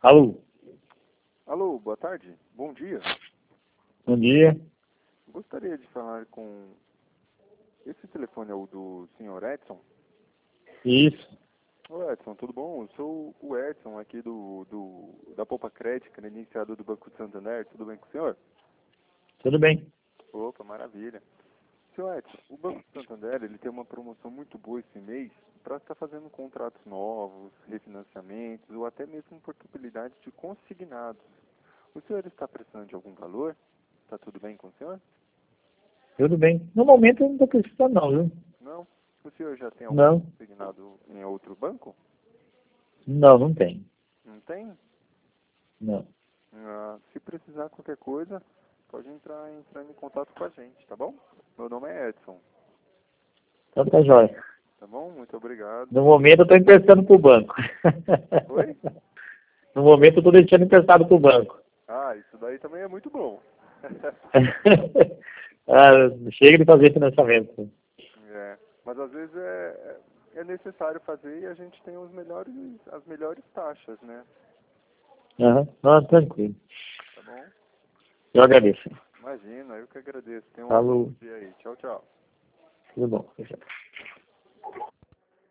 Alô, Alô, boa tarde. Bom dia. bom dia. Gostaria de falar com... Esse telefone é o do senhor Edson? Isso, Ô Edson, tudo bom? Eu sou o Edson aqui da Poupa Crédito, credenciado do Banco de Santander. Tudo bem com o senhor? tudo bem. Opa, maravilha. Senhor Edson, o Banco de Santander ele tem uma promoção muito boa esse mês para estar fazendo contratos novos, refinanciamentos ou até mesmo possibilidade de consignados. O senhor está precisando de algum valor? Está tudo bem com o senhor? Tudo bem. No momento eu não estou precisando não, viu? Não? O senhor já tem algum Não, consignado em outro banco? não tem. Não tem? Não. Se precisar qualquer coisa, pode entrar em contato com a gente, tá bom? Meu nome é Edson, Então tá jóia. tá bom? Muito obrigado. No momento eu estou emprestando para o banco. Oi? No momento eu estou deixando emprestado para o banco. Ah, isso daí também é muito bom. Chega de fazer financiamento. É, mas às vezes é necessário fazer e a gente tem as melhores taxas, né? Aham, não, tranquilo. Tá bom? Eu agradeço. Imagina, eu que agradeço. Tenha um ótimo Falou, dia aí. Tchau, tchau. tudo bom.